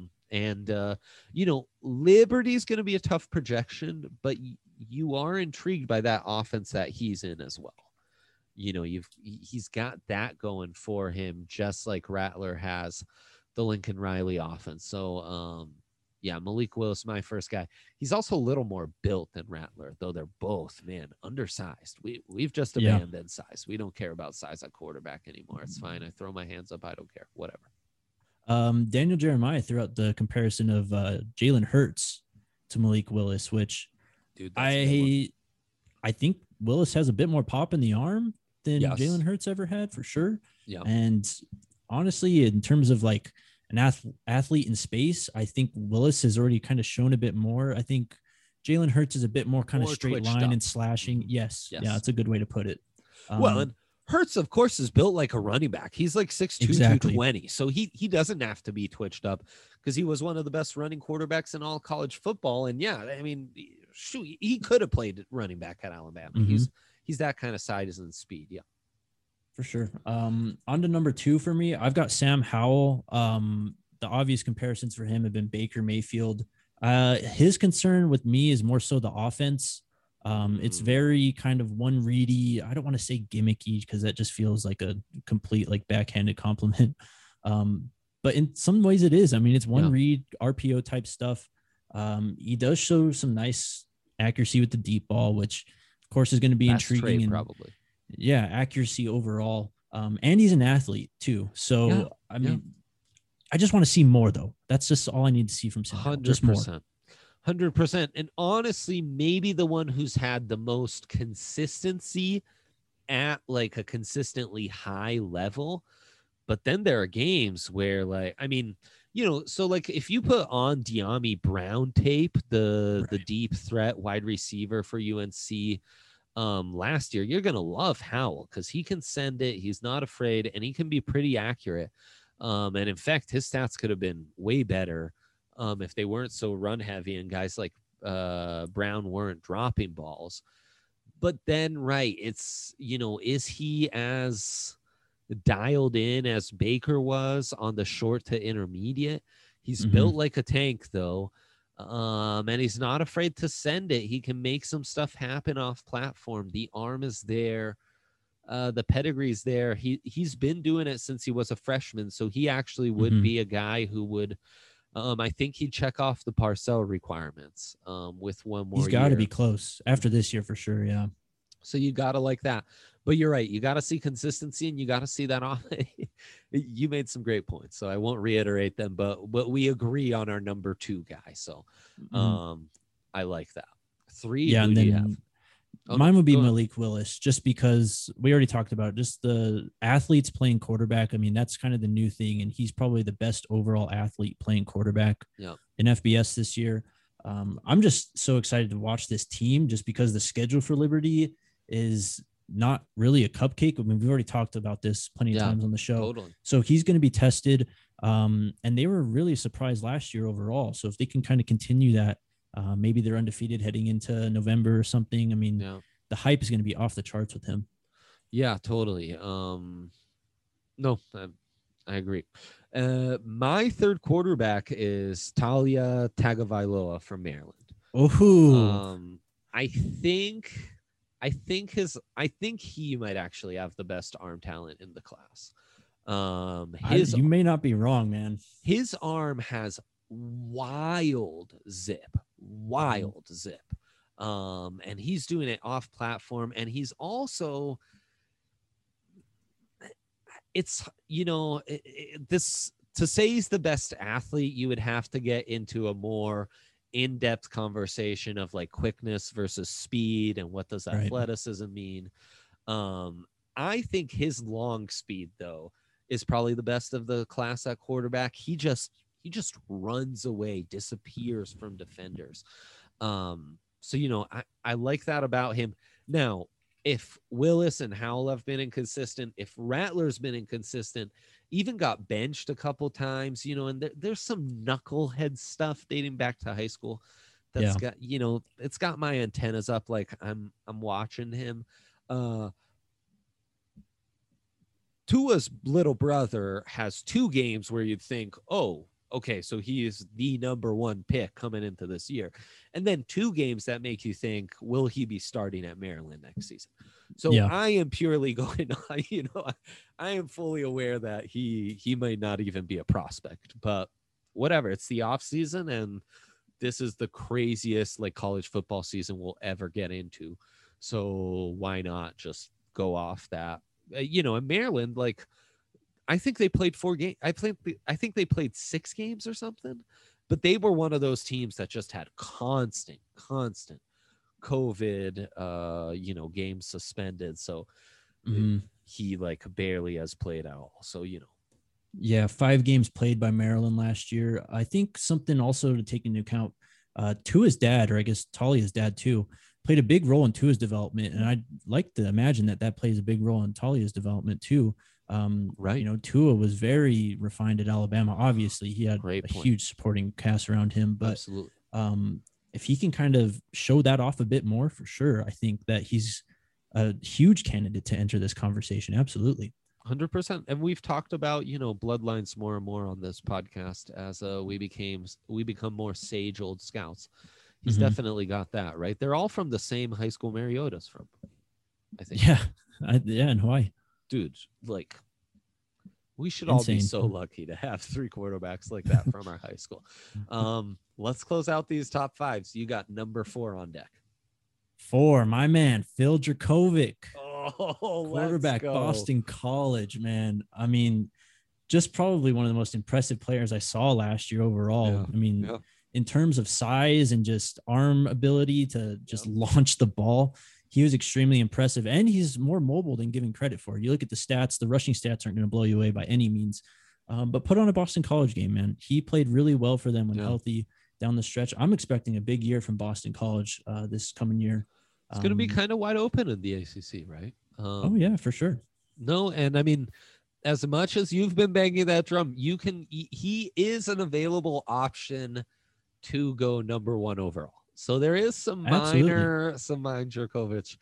Liberty's going to be a tough projection, but you are intrigued by that offense that he's in as well. He's got that going for him, just like Rattler has the Lincoln Riley offense. So, Yeah, Malik Willis, my first guy. He's also a little more built than Rattler, though they're both, man, undersized. We've just Yeah. abandoned size. We don't care about size at quarterback anymore. It's fine. I throw my hands up. I don't care. Whatever. Daniel Jeremiah threw out the comparison of Jalen Hurts to Malik Willis, which Dude, that's a good one. I think Willis has a bit more pop in the arm than Yes. Jalen Hurts ever had, for sure. Yeah. And honestly, in terms of like an athlete in space, I think Willis has already kind of shown a bit more. I think Jalen Hurts is a bit more kind of More straight twitched line up. and slashing. Yes. Yes. Yeah, that's a good way to put it. Well, and Hurts, of course, is built like a running back. He's like 6'2", Exactly. 220. So he doesn't have to be twitched up because he was one of the best running quarterbacks in all college football. And yeah, I mean, shoot, he could have played running back at Alabama. Mhm. He's that kind of size and speed. Yeah. For sure. On to number 2 for me, I've got Sam Howell. The obvious comparisons for him have been Baker Mayfield. His concern with me is more so the offense. It's very kind of one ready. I don't want to say gimmicky because that just feels like a complete like backhanded compliment. But in some ways it is. I mean, it's one read RPO type stuff. He does show some nice accuracy with the deep ball, which of course is going to be Best intriguing trait, and probably. yeah, accuracy overall. And he's an athlete too. So Yeah, I mean, I just want to see more though. That's just all I need to see from Sam. Howell, just more. 100%. And honestly, maybe the one who's had the most consistency at like a consistently high level. But then there are games where, like, I mean, you know, so like if you put on De'Ami Brown tape, the deep threat wide receiver for UNC last year, you're gonna love Howell because he can send it. He's not afraid, and he can be pretty accurate. And in fact, his stats could have been way better if they weren't so run heavy and guys like Brown weren't dropping balls. But then, right, it's, you know, is he as dialed in as Baker was on the short to intermediate? He's built like a tank, though. And he's not afraid to send it. He can make some stuff happen off platform. The arm is there. The pedigree's there. He's been doing it since he was a freshman. So he actually would be a guy who would, I think he'd check off the Parcell requirements with one more He's got to year. be close after this year for sure. Yeah. So you got to like that. But you're right. You got to see consistency and you got to see that off. You made some great points, so I won't reiterate them, but we agree on our number 2 guy. So I like that. 3. Yeah. Who And do you then have? Oh, mine would be go ahead. Malik Willis, just because we already talked about just the athletes playing quarterback. I mean, that's kind of the new thing. And he's probably the best overall athlete playing quarterback in FBS this year. I'm just so excited to watch this team just because the schedule for Liberty is not really a cupcake. I mean, we've already talked about this plenty of times on the show. Totally. So he's going to be tested. And they were really surprised last year overall. So if they can kind of continue that, maybe they're undefeated heading into November or something. I mean, the hype is going to be off the charts with him. Yeah, totally. No, I agree. My 3rd quarterback is Talia Tagovailoa from Maryland. Oh, I think he might actually have the best arm talent in the class. You may not be wrong, man. His arm has wild zip. And he's doing it off platform, and he's also, it's, you know, this, to say he's the best athlete, you would have to get into a more in-depth conversation of like quickness versus speed and what does athleticism mean. I think his long speed, though, is probably the best of the class at quarterback. He just runs away, disappears from defenders. So, you know, I like that about him. Now, if Willis and Howell have been inconsistent, if Rattler's been inconsistent, even got benched a couple times, you know, and there's some knucklehead stuff dating back to high school that's got, you know, it's got my antennas up. Like I'm watching him. Tua's little brother has 2 games where you'd think, oh, okay, so he is the number 1 pick coming into this year. And then 2 games that make you think, will he be starting at Maryland next season? So I am purely going on, you know, I am fully aware that he might not even be a prospect, but whatever. It's the off season, and this is the craziest like college football season we'll ever get into. So why not just go off that? In Maryland, like I think they played 4 games. I think they played 6 games or something, but they were one of those teams that just had constant COVID, games suspended. So he like barely has played at all. So, Yeah, 5 games played by Maryland last year. I think something also to take into account, Tua's dad, or I guess Talia's dad too, played a big role in Tua's development. And I'd like to imagine that plays a big role in Talia's development too. Right. Tua was very refined at Alabama. Obviously, he had Great a point. huge supporting cast around him, but Absolutely. if he can kind of show that off a bit more, for sure, I think that he's a huge candidate to enter this conversation. Absolutely. 100%. And we've talked about, bloodlines more and more on this podcast as we become more sage old scouts. He's definitely got that, right? They're all from the same high school Mariota's from, I think. Yeah. In Hawaii. Dude, like we should all be so lucky to have 3 quarterbacks like that from our high school. Let's close out these top 5. So you got number 4 on deck. 4, my man, Phil Dracovic. Oh, quarterback, Boston College, man. I mean, just probably one of the most impressive players I saw last year overall. Yeah. I mean, in terms of size and just arm ability to just launch the ball, he was extremely impressive, and he's more mobile than given credit for. You look at the stats, the rushing stats aren't going to blow you away by any means, but put on a Boston College game, man. He played really well for them when healthy down the stretch. I'm expecting a big year from Boston College this coming year. It's going to be kind of wide open in the ACC, right? Oh yeah, for sure. No, and I mean, as much as you've been banging that drum, he is an available option to go number 1 overall. So there is some minor Dracovic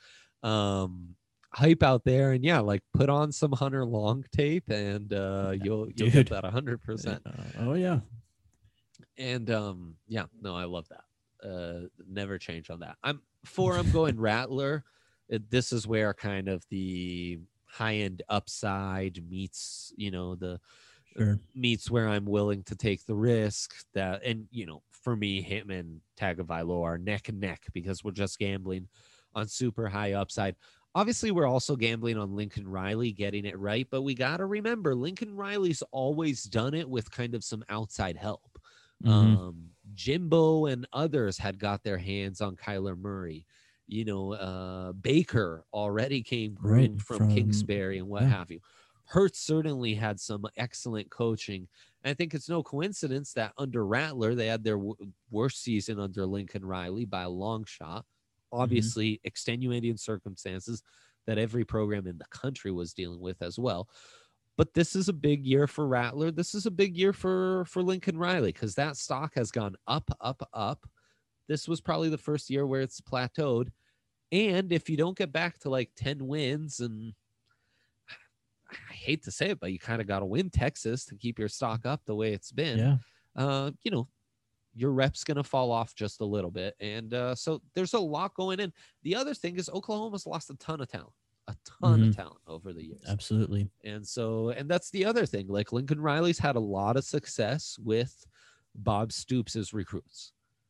hype out there, and like put on some Hunter Long tape, and you'll get that 100%. Oh yeah, and I love that. Never change on that. I'm going Rattler. This is where kind of the high-end upside meets, meets where I'm willing to take the risk that, and, for me, him and Tagovailoa are neck and neck because we're just gambling on super high upside. Obviously, we're also gambling on Lincoln Riley getting it right, but we got to remember Lincoln Riley's always done it with kind of some outside help. Jimbo and others had got their hands on Kyler Murray. Baker already came groomed from Kingsbury and what have you. Hurts certainly had some excellent coaching. And I think it's no coincidence that under Rattler, they had their worst season under Lincoln Riley by a long shot. Obviously, extenuating circumstances that every program in the country was dealing with as well. But this is a big year for Rattler. This is a big year for Lincoln Riley because that stock has gone up, up, up. This was probably the first year where it's plateaued. And if you don't get back to like 10 wins, and I hate to say it, but you kind of got to win Texas to keep your stock up the way it's been. Your rep's going to fall off just a little bit. And so there's a lot going in. The other thing is Oklahoma's lost a ton of talent. A ton of talent over the years. Absolutely. And that's the other thing. Like Lincoln Riley's had a lot of success with Bob Stoops' recruits.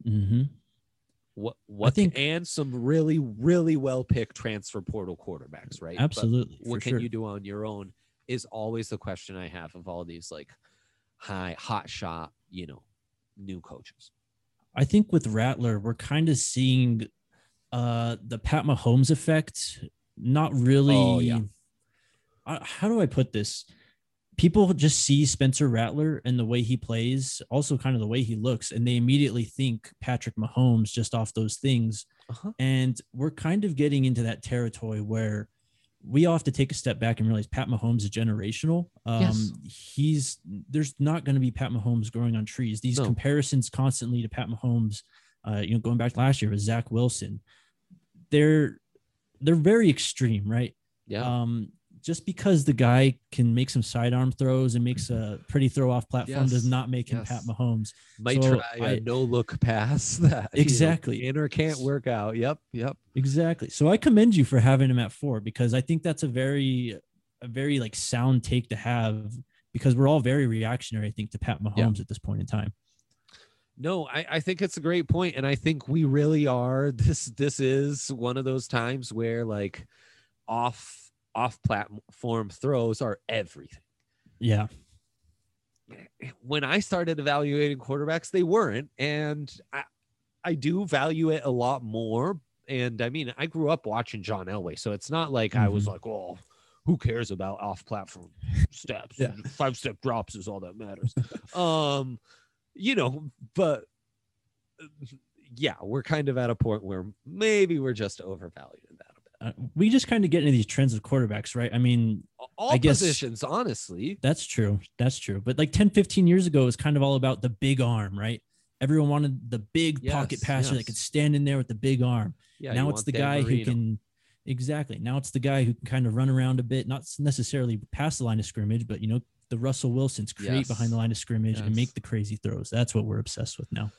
I think, and some really, really well-picked transfer portal quarterbacks, right? Absolutely. But what can you do on your own is always the question I have of all these like hot shot, new coaches. I think with Rattler, we're kind of seeing the Pat Mahomes effect. Not really. How do I put this? People just see Spencer Rattler and the way he plays, also kind of the way he looks, and they immediately think Patrick Mahomes just off those things. And we're kind of getting into that territory where we all have to take a step back and realize Pat Mahomes is generational. There's not going to be Pat Mahomes growing on trees. These comparisons constantly to Pat Mahomes, going back last year with Zach Wilson, they're very extreme, right? Yeah. Just because the guy can make some sidearm throws and makes a pretty throw off platform does not make him Pat Mahomes. Might try a no look pass that exactly in or can't work out. Yep. Exactly. So I commend you for having him at 4 because I think that's a very like sound take to have because we're all very reactionary, I think, to Pat Mahomes at this point in time. No, I think it's a great point, and I think we really are. This is one of those times where like off platform throws are everything. Yeah. When I started evaluating quarterbacks, they weren't, and I do value it a lot more. And I mean, I grew up watching John Elway, so it's not like I was like, oh, who cares about off platform steps? 5-step drops is all that matters. You know, but yeah, we're kind of at a point where maybe we're just overvaluing that a bit. We just kind of get into these trends of quarterbacks, right? I mean, all positions, honestly. That's true. That's true. But like 10, 15 years ago, it was kind of all about the big arm, right? Everyone wanted the big pocket passer that could stand in there with the big arm. Yeah, now it's the guy who can, exactly. Now it's the guy who can kind of run around a bit, not necessarily past the line of scrimmage, but, you know, the Russell Wilsons create behind the line of scrimmage and make the crazy throws. That's what we're obsessed with now.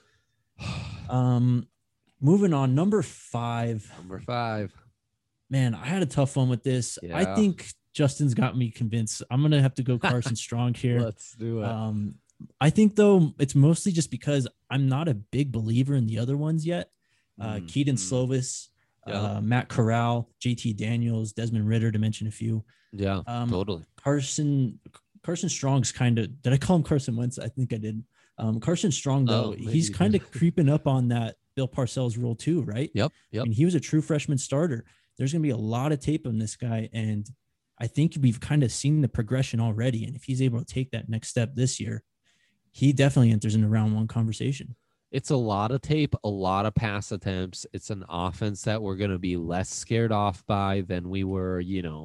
Moving on, number five. Man, I had a tough one with this. Yeah. I think Justin's got me convinced. I'm going to have to go Carson Strong here. Let's do it. I think, though, it's mostly just because I'm not a big believer in the other ones yet. Keaton Slovis, Matt Corral, JT Daniels, Desmond Ridder, to mention a few. Yeah, totally. Carson Strong's kind of, did I call him Carson Wentz? I think I did. Carson Strong, though, he's kind of creeping up on that Bill Parcells rule too, right? Yep. I mean, he was a true freshman starter. There's going to be a lot of tape on this guy, and I think we've kind of seen the progression already. And if he's able to take that next step this year, he definitely enters in the round one conversation. It's a lot of tape, a lot of pass attempts. It's an offense that we're going to be less scared off by than we were,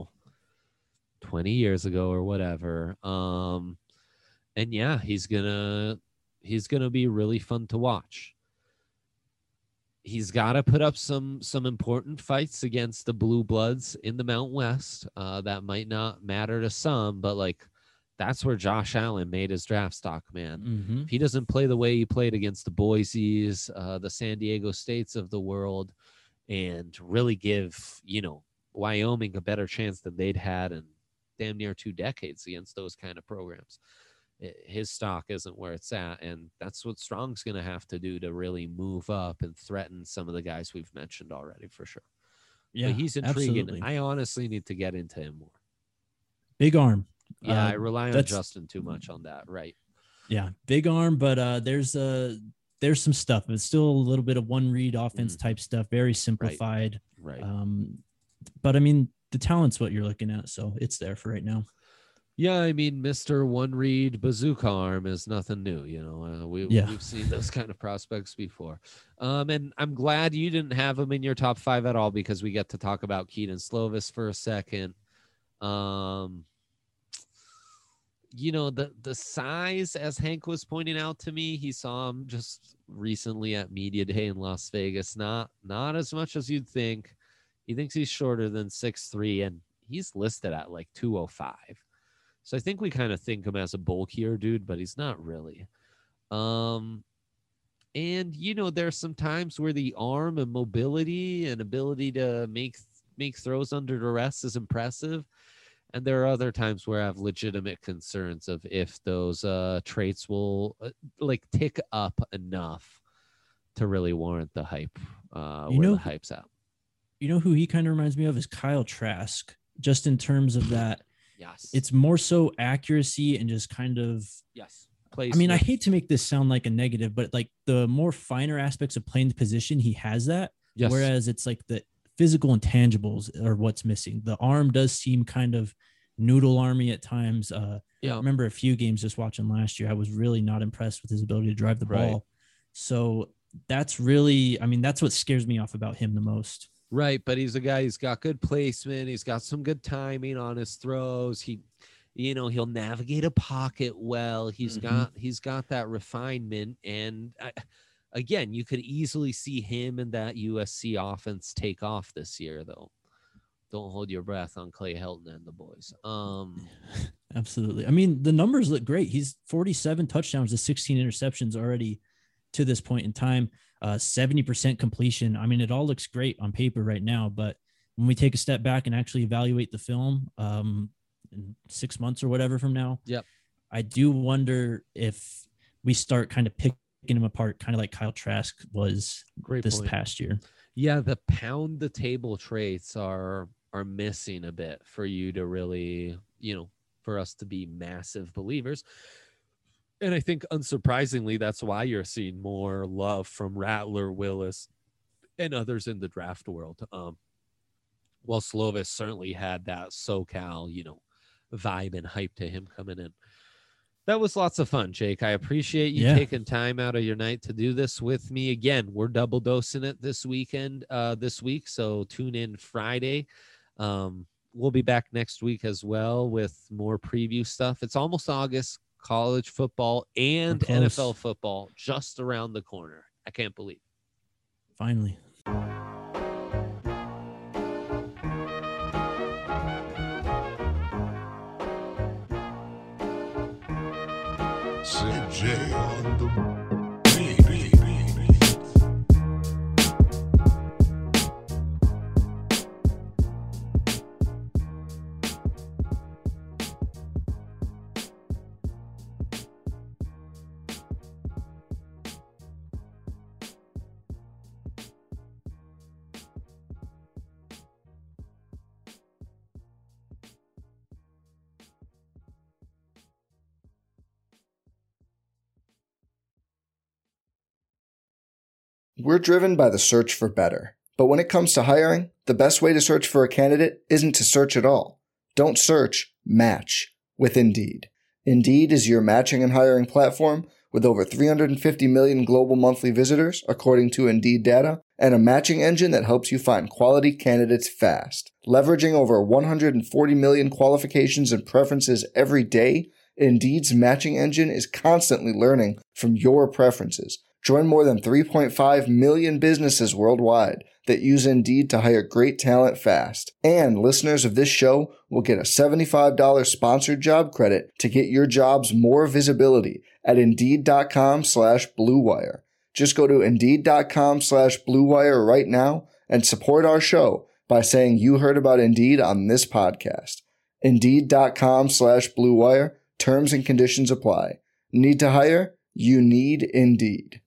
20 years ago or whatever. And yeah, he's gonna be really fun to watch. He's got to put up some important fights against the Blue Bloods in the Mountain West. That might not matter to some, but like that's where Josh Allen made his draft stock, man. Mm-hmm. If he doesn't play the way he played against the Boise's, the San Diego States of the world, and really give, Wyoming a better chance than they'd had in damn near 2 decades against those kind of programs, his stock isn't where it's at. And that's what Strong's going to have to do to really move up and threaten some of the guys we've mentioned already, for sure. Yeah, but he's intriguing. Absolutely. I honestly need to get into him more. Big arm. Yeah, I rely on Justin too much on that, right? Yeah, big arm, but there's some stuff. It's still a little bit of one read offense type stuff, very simplified. Right. But I mean, the talent's what you're looking at, so it's there for right now. Yeah, I mean, Mr. One Read Bazooka Arm is nothing new. We've seen those kind of prospects before. And I'm glad you didn't have him in your top 5 at all, because we get to talk about Keaton Slovis for a second. The size, as Hank was pointing out to me, he saw him just recently at Media Day in Las Vegas. Not as much as you'd think. He thinks he's shorter than 6'3", and he's listed at like 205. So I think we kind of think him as a bulkier dude, but he's not really. And, there's some times where the arm and mobility and ability to make throws under duress is impressive. And there are other times where I have legitimate concerns of if those traits will tick up enough to really warrant the hype the hype's at. You know who he kind of reminds me of is Kyle Trask, just in terms of that. Yes. It's more so accuracy and just kind of. Yes. I mean, I hate to make this sound like a negative, but like the more finer aspects of playing the position, he has that. Yes. Whereas it's like the physical intangibles are what's missing. The arm does seem kind of noodle army at times. I remember a few games just watching last year. I was really not impressed with his ability to drive the ball. So that's what scares me off about him the most. Right, but he's a guy, he's got good placement, he's got some good timing on his throws. He'll navigate a pocket well. He's got that refinement, and again, you could easily see him and that USC offense take off this year, though. Don't hold your breath on Clay Helton and the boys. Absolutely. I mean, the numbers look great. He's 47 touchdowns to 16 interceptions already to this point in time. 70% completion. I mean, it all looks great on paper right now, but when we take a step back and actually evaluate the film in 6 months or whatever from now, I do wonder if we start kind of picking him apart, kind of like Kyle Trask was this past year. Yeah, the pound the table traits are missing a bit for you to really, for us to be massive believers. And I think unsurprisingly, that's why you're seeing more love from Rattler, Willis, and others in the draft world. While Slovis certainly had that SoCal, vibe and hype to him coming in. That was lots of fun, Jake. I appreciate you taking time out of your night to do this with me. Again, we're double dosing it this week, so tune in Friday. We'll be back next week as well with more preview stuff. It's almost August, college football and NFL football just around the corner. I can't believe it. Finally. CJ on the We're driven by the search for better. But when it comes to hiring, the best way to search for a candidate isn't to search at all. Don't search, match with Indeed. Indeed is your matching and hiring platform with over 350 million global monthly visitors, according to Indeed data, and a matching engine that helps you find quality candidates fast. Leveraging over 140 million qualifications and preferences every day, Indeed's matching engine is constantly learning from your preferences. Join more than 3.5 million businesses worldwide that use Indeed to hire great talent fast. And listeners of this show will get a $75 sponsored job credit to get your jobs more visibility at Indeed.com/Blue Wire. Just go to Indeed.com/Blue Wire right now and support our show by saying you heard about Indeed on this podcast. Indeed.com/Blue Wire. Terms and conditions apply. Need to hire? You need Indeed.